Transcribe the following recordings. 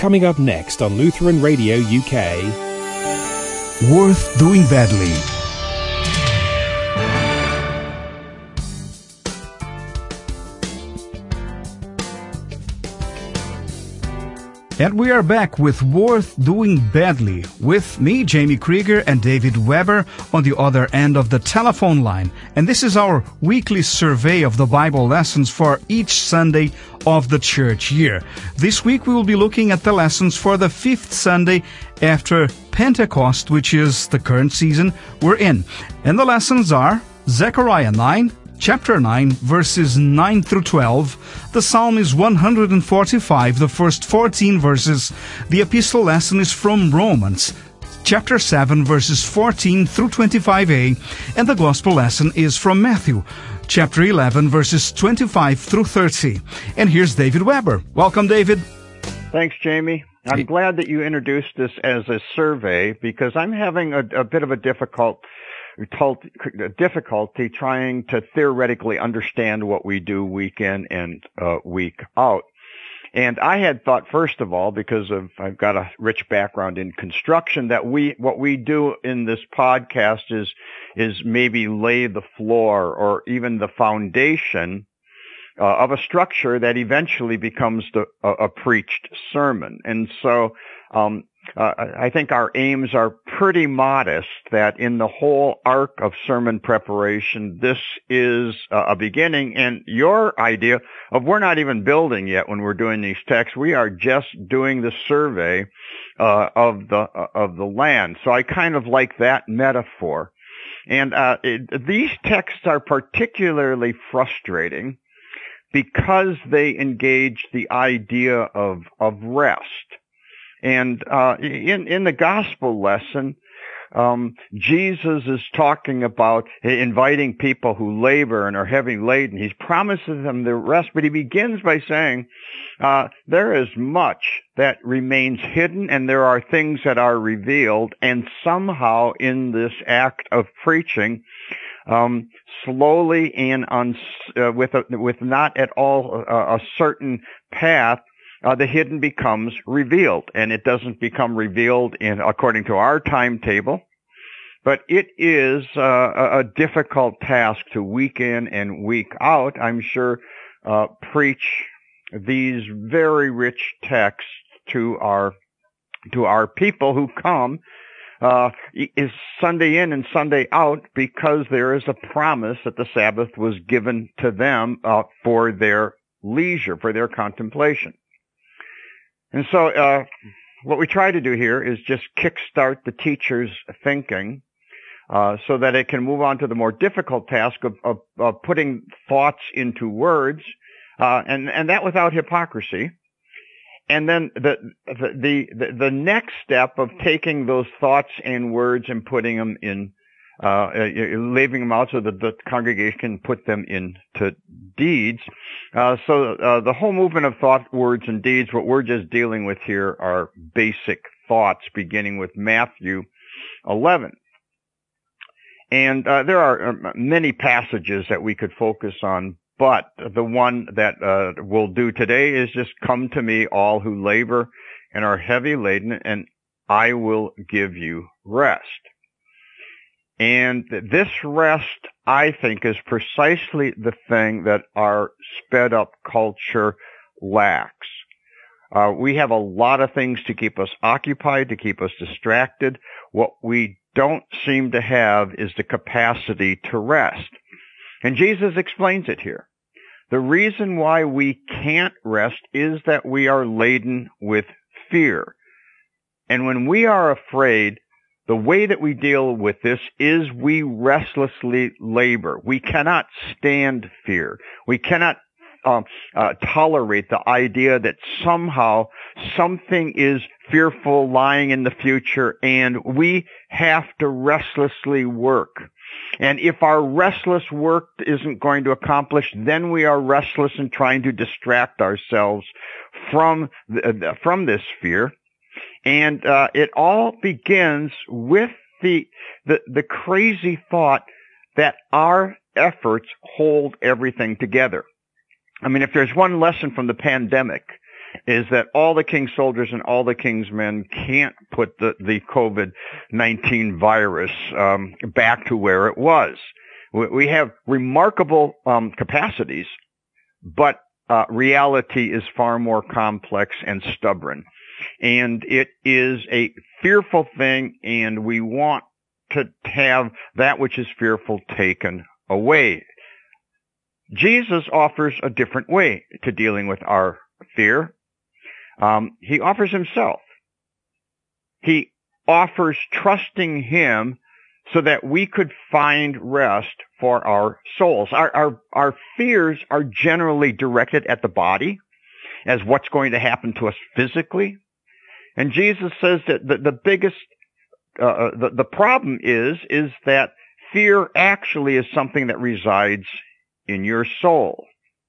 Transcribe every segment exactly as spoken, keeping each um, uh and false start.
Coming up next on Lutheran Radio U K. Worth Doing Badly. And we are back with Worth Doing Badly, with me, Jamie Krieger, and David Weber on the other end of the telephone line. And this is our weekly survey of the Bible lessons for each Sunday of the church year. This week we will be looking at the lessons for the fifth Sunday after Pentecost, which is the current season we're in. And the lessons are Zechariah nine, Chapter nine, verses nine through twelve. The Psalm is one hundred forty-five, the first fourteen verses. The epistle lesson is from Romans, chapter seven, verses fourteen through twenty-five a. And the gospel lesson is from Matthew, chapter eleven, verses twenty-five through thirty. And here's David Weber. Welcome, David. Thanks, Jamie. I'm hey. glad that you introduced this as a survey, because I'm having a, a bit of a difficult difficulty trying to theoretically understand what we do week in and uh, week out. And I had thought, first of all, because of I've got a rich background in construction, that we what we do in this podcast is is maybe lay the floor or even the foundation uh, of a structure that eventually becomes the, a, a preached sermon. And so um Uh, I think our aims are pretty modest, that in the whole arc of sermon preparation, this is uh, a beginning. And your idea of we're not even building yet when we're doing these texts, we are just doing the survey uh, of the uh, of the land. So I kind of like that metaphor. And uh, it, these texts are particularly frustrating because they engage the idea of of rest. And uh, in in the gospel lesson, um, Jesus is talking about inviting people who labor and are heavy laden. He promises them the rest, but he begins by saying, uh, there is much that remains hidden, and there are things that are revealed. And somehow in this act of preaching, um, slowly and on, uh, with a, with not at all a, a certain path, Uh, the hidden becomes revealed, and it doesn't become revealed in according to our timetable, but it is uh, a, a difficult task to week in and week out, I'm sure, uh, preach these very rich texts to our to our people who come uh, is Sunday in and Sunday out, because there is a promise that the Sabbath was given to them uh, for their leisure, for their contemplation. And so uh, what we try to do here is just kickstart the teacher's thinking uh, so that it can move on to the more difficult task of, of, of putting thoughts into words, uh, and, and that without hypocrisy. And then the, the, the, the next step of taking those thoughts and words and putting them in, uh, leaving them out so that the congregation can put them into deeds. Uh, so uh, the whole movement of thought, words, and deeds, what we're just dealing with here are basic thoughts, beginning with Matthew eleven. And uh, there are many passages that we could focus on, but the one that uh, we'll do today is just, come to me, all who labor and are heavy laden, and I will give you rest. And this rest, I think, is precisely the thing that our sped-up culture lacks. Uh, we have a lot of things to keep us occupied, to keep us distracted. What we don't seem to have is the capacity to rest. And Jesus explains it here. The reason why we can't rest is that we are laden with fear. And when we are afraid, the way that we deal with this is we restlessly labor. We cannot stand fear. We cannot um, uh, tolerate the idea that somehow something is fearful lying in the future, and we have to restlessly work. And if our restless work isn't going to accomplish, then we are restless in trying to distract ourselves from the, from this fear. And uh, it all begins with the, the the crazy thought that our efforts hold everything together. I mean, if there's one lesson from the pandemic, is that all the king's soldiers and all the king's men can't put the, the COVID nineteen virus um, back to where it was. We have remarkable um, capacities, but uh, reality is far more complex and stubborn. And it is a fearful thing, and we want to have that which is fearful taken away. Jesus offers a different way to dealing with our fear. Um, he offers himself. He offers trusting him so that we could find rest for our souls. Our, our, our fears are generally directed at the body as what's going to happen to us physically. And Jesus says that the, the biggest, uh, the, the problem is, is that fear actually is something that resides in your soul.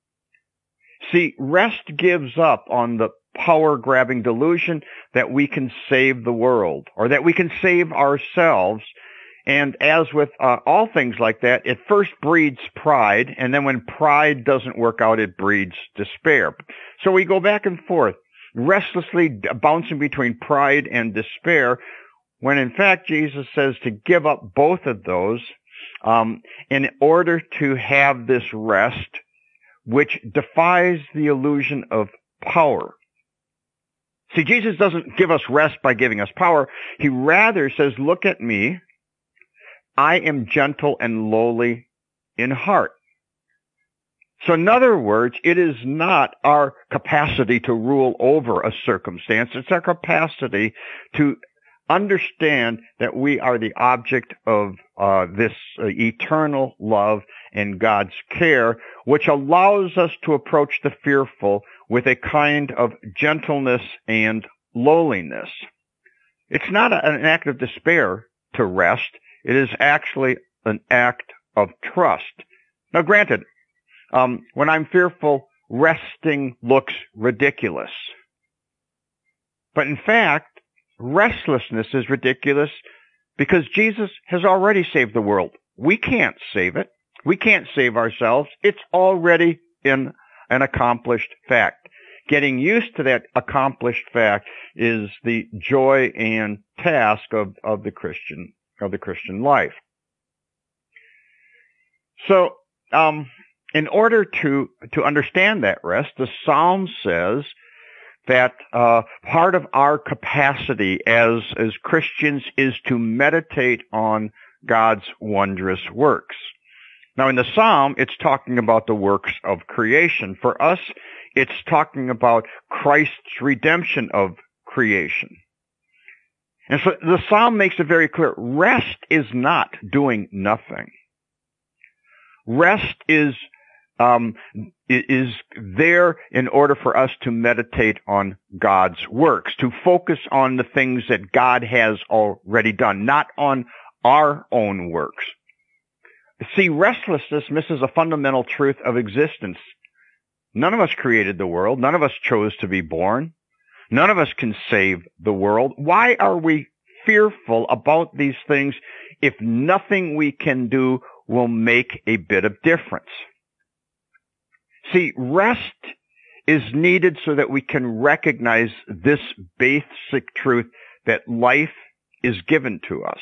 See, rest gives up on the power-grabbing delusion that we can save the world or that we can save ourselves. And as with uh, all things like that, it first breeds pride, and then when pride doesn't work out, it breeds despair. So we go back and forth, restlessly bouncing between pride and despair, when in fact Jesus says to give up both of those um, in order to have this rest, which defies the illusion of power. See, Jesus doesn't give us rest by giving us power. He rather says, look at me. I am gentle and lowly in heart. So in other words, it is not our capacity to rule over a circumstance. It's our capacity to understand that we are the object of uh, this uh, eternal love and God's care, which allows us to approach the fearful with a kind of gentleness and lowliness. It's not a, an act of despair to rest. It is actually an act of trust. Now, granted, um, when I'm fearful, resting looks ridiculous. But in fact, restlessness is ridiculous because Jesus has already saved the world. We can't save it. We can't save ourselves. It's already in an accomplished fact. Getting used to that accomplished fact is the joy and task of, of the Christian of the Christian life. So, um, in order to to understand that rest, the Psalm says that uh, part of our capacity as as Christians is to meditate on God's wondrous works. Now, in the Psalm, it's talking about the works of creation. For us, it's talking about Christ's redemption of creation. And so the Psalm makes it very clear, rest is not doing nothing. Rest is um, is there in order for us to meditate on God's works, to focus on the things that God has already done, not on our own works. See, restlessness misses a fundamental truth of existence. None of us created the world. None of us chose to be born. None of us can save the world. Why are we fearful about these things if nothing we can do will make a bit of difference? See, rest is needed so that we can recognize this basic truth that life is given to us.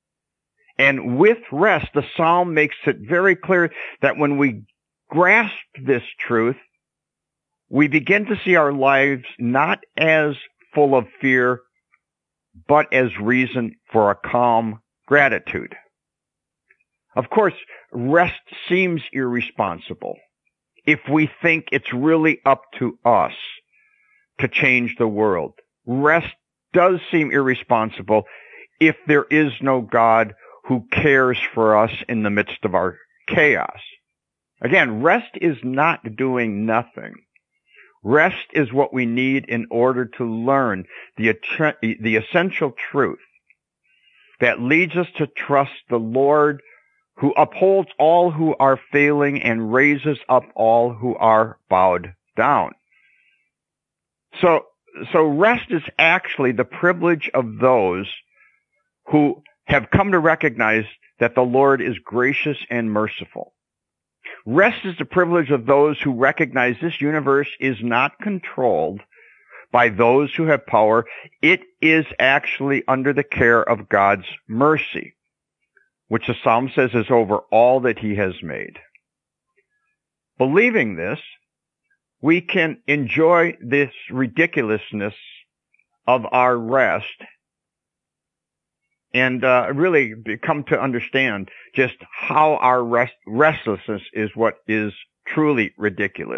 And with rest, the Psalm makes it very clear that when we grasp this truth, we begin to see our lives not as full of fear, but as reason for a calm gratitude. Of course, rest seems irresponsible if we think it's really up to us to change the world. Rest does seem irresponsible if there is no God who cares for us in the midst of our chaos. Again, rest is not doing nothing. Rest is what we need in order to learn the, the essential truth that leads us to trust the Lord, who upholds all who are failing and raises up all who are bowed down. So, so rest is actually the privilege of those who have come to recognize that the Lord is gracious and merciful. Rest is the privilege of those who recognize this universe is not controlled by those who have power. It is actually under the care of God's mercy, which the psalm says is over all that he has made. Believing this, we can enjoy this ridiculousness of our rest and uh, really come to understand just how our rest, restlessness is what is truly ridiculous.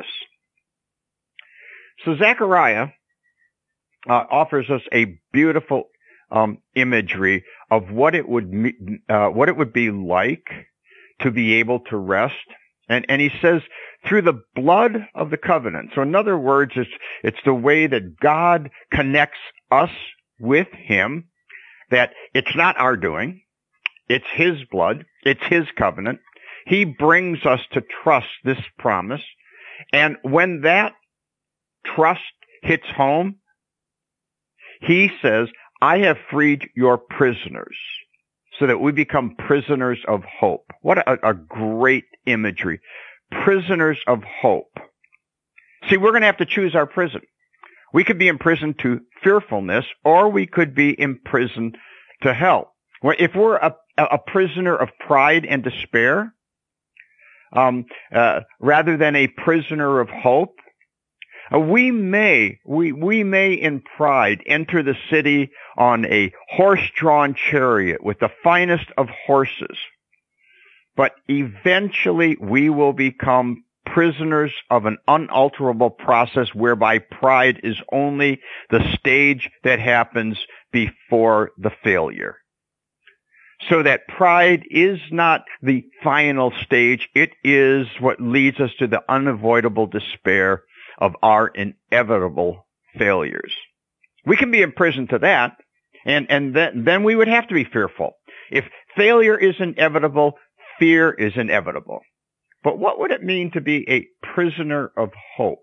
So Zechariah uh, offers us a beautiful um, imagery of what it would uh, what it would be like to be able to rest, and and he says through the blood of the covenant. So in other words, it's it's the way that God connects us with him. That it's not our doing, it's his blood, it's his covenant. He brings us to trust this promise. And when that trust hits home, he says, I have freed your prisoners, so that we become prisoners of hope. What a, a great imagery. Prisoners of hope. See, we're going to have to choose our prison. We could be imprisoned to fearfulness, or we could be imprisoned to hell. If we're a, a prisoner of pride and despair, um, uh, rather than a prisoner of hope, uh, we may, we, we may in pride enter the city on a horse-drawn chariot with the finest of horses. But eventually we will become prisoners of an unalterable process whereby pride is only the stage that happens before the failure. So that pride is not the final stage. It is what leads us to the unavoidable despair of our inevitable failures. We can be imprisoned to that, and, and then, then we would have to be fearful. If failure is inevitable, fear is inevitable. But what would it mean to be a prisoner of hope?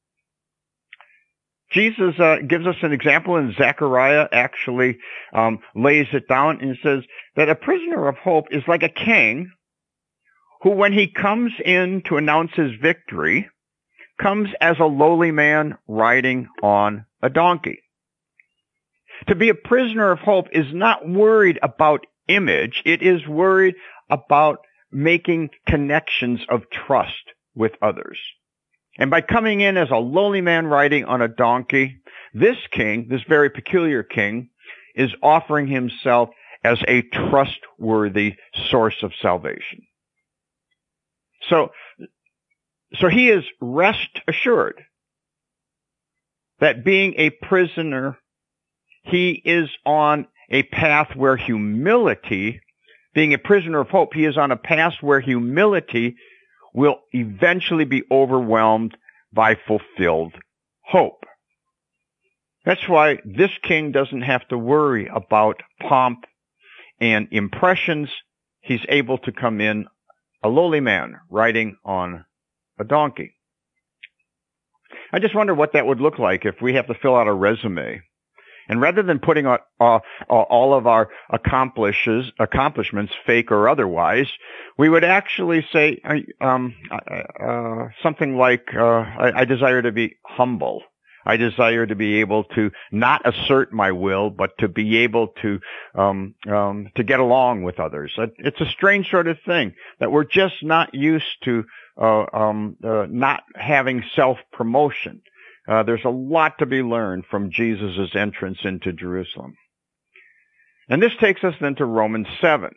Jesus uh, gives us an example, and Zechariah actually um, lays it down and says that a prisoner of hope is like a king who, when he comes in to announce his victory, comes as a lowly man riding on a donkey. To be a prisoner of hope is not worried about image. It is worried about making connections of trust with others. And by coming in as a lowly man riding on a donkey, this king, this very peculiar king, is offering himself as a trustworthy source of salvation. So, so he is rest assured that being a prisoner, he is on a path where humility, being a prisoner of hope, he is on a path where humility will eventually be overwhelmed by fulfilled hope. That's why this king doesn't have to worry about pomp and impressions. He's able to come in a lowly man riding on a donkey. I just wonder what that would look like if we have to fill out a resume. And rather than putting out, uh, uh, all of our accomplishes, accomplishments, fake or otherwise, we would actually say um, uh, something like, uh, I, I desire to be humble. I desire to be able to not assert my will, but to be able to um, um, to get along with others. It's a strange sort of thing that we're just not used to, uh, um, uh, not having self-promotion. Uh, there's a lot to be learned from Jesus' entrance into Jerusalem. And this takes us then to Romans seven,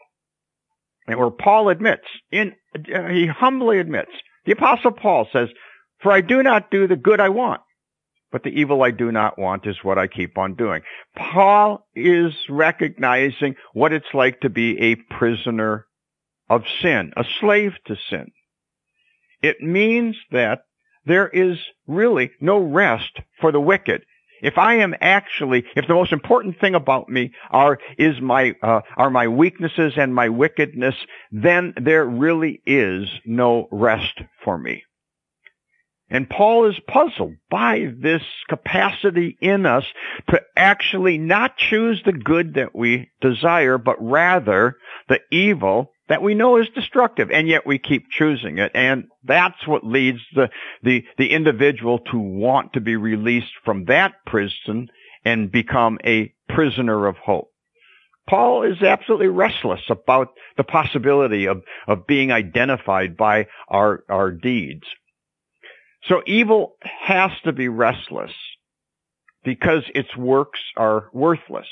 and where Paul admits, in uh, he humbly admits, the Apostle Paul says, "For I do not do the good I want, but the evil I do not want is what I keep on doing." Paul is recognizing what it's like to be a prisoner of sin, a slave to sin. It means that there is really no rest for the wicked. If I am actually, if the most important thing about me are is my uh, are my weaknesses and my wickedness, then there really is no rest for me. And Paul is puzzled by this capacity in us to actually not choose the good that we desire, but rather the evil that we know is destructive, and yet we keep choosing it. And that's what leads the, the, the individual to want to be released from that prison and become a prisoner of hope. Paul is absolutely restless about the possibility of, of being identified by our, our deeds. So evil has to be restless because its works are worthless.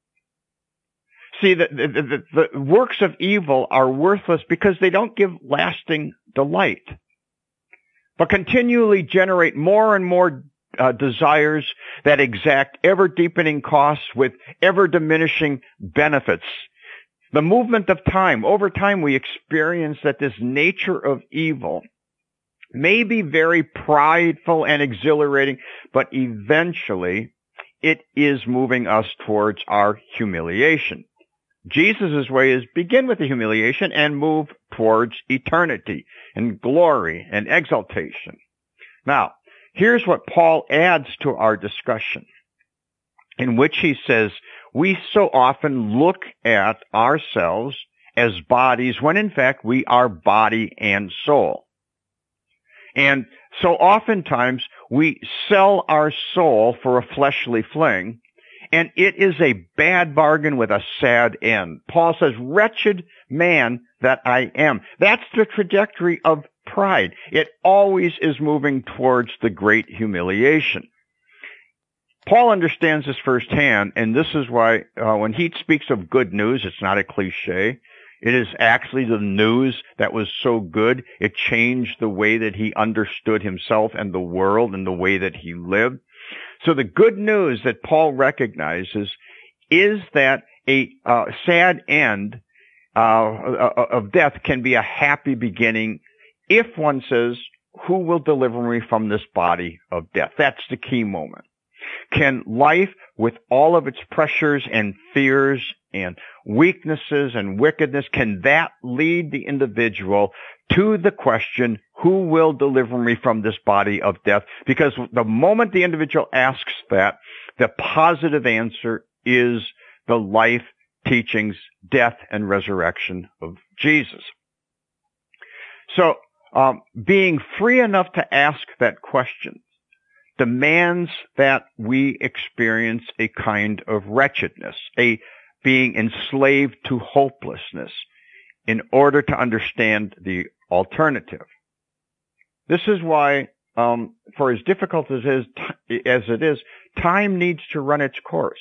See, the, the, the, the works of evil are worthless because they don't give lasting delight, but continually generate more and more uh, desires that exact ever-deepening costs with ever-diminishing benefits. The movement of time, over time we experience that this nature of evil may be very prideful and exhilarating, but eventually it is moving us towards our humiliation. Jesus' way is begin with the humiliation and move towards eternity and glory and exaltation. Now, here's what Paul adds to our discussion, in which he says, we so often look at ourselves as bodies when in fact we are body and soul. And so oftentimes we sell our soul for a fleshly fling, and it is a bad bargain with a sad end. Paul says, wretched man that I am. That's the trajectory of pride. It always is moving towards the great humiliation. Paul understands this firsthand, and this is why uh, when he speaks of good news, it's not a cliche. It is actually the news that was so good, it changed the way that he understood himself and the world and the way that he lived. So the good news that Paul recognizes is that a uh, sad end uh, of death can be a happy beginning if one says, who will deliver me from this body of death? That's the key moment. Can life, with all of its pressures and fears and weaknesses and wickedness, can that lead the individual to the question, who will deliver me from this body of death? Because the moment the individual asks that, the positive answer is the life, teachings, death, and resurrection of Jesus. So, um, being free enough to ask that question demands that we experience a kind of wretchedness, a being enslaved to hopelessness, in order to understand the alternative. This is why, um, for as difficult as it is, as it is, time needs to run its course.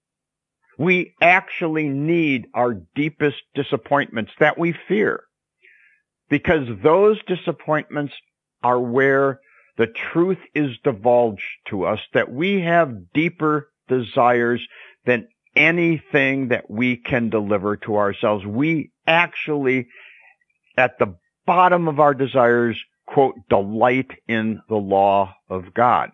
We actually need our deepest disappointments that we fear, because those disappointments are where the truth is divulged to us that we have deeper desires than anything that we can deliver to ourselves. We actually, at the bottom of our desires, quote, delight in the law of God.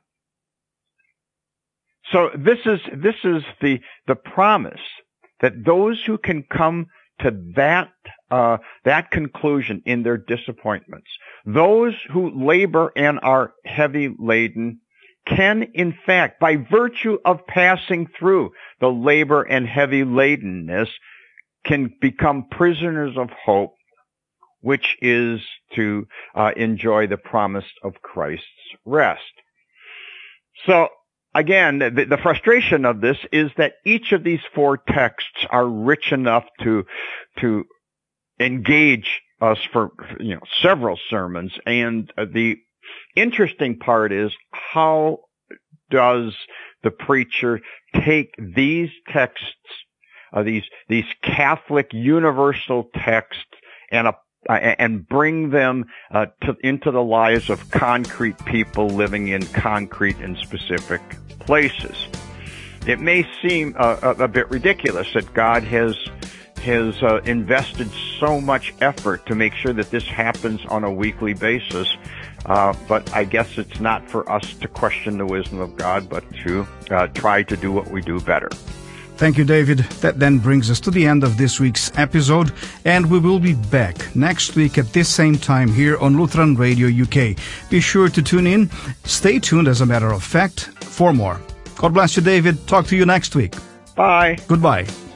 So this is, this is the, the promise that those who can come to that, uh, that conclusion in their disappointments, those who labor and are heavy laden, can in fact, by virtue of passing through the labor and heavy ladenness, can become prisoners of hope, which is to uh, enjoy the promise of Christ's rest. So, again, the, the frustration of this is that each of these four texts are rich enough to to engage us for, you know, several sermons, and uh, the interesting part is, how does the preacher take these texts, uh, these these Catholic universal texts, and uh, and bring them uh, to, into the lives of concrete people living in concrete and specific places? It may seem uh, a, a bit ridiculous that God has has uh, invested so much effort to make sure that this happens on a weekly basis. Uh, but I guess it's not for us to question the wisdom of God, but to uh, try to do what we do better. Thank you, David. That then brings us to the end of this week's episode, and we will be back next week at this same time here on Lutheran Radio U K. Be sure to tune in. Stay tuned, as a matter of fact, for more. God bless you, David. Talk to you next week. Bye. Goodbye.